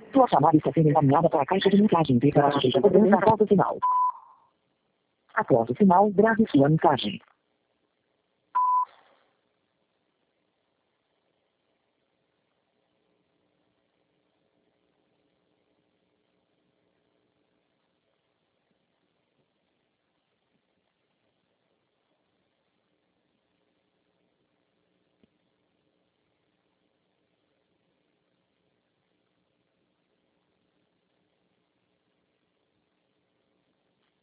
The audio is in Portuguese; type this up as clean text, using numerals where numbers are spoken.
Sua chamada está sendo encaminhada para a caixa de mensagem. Para sujeito a cobrança após o sinal. Após o sinal, grave sua mensagem.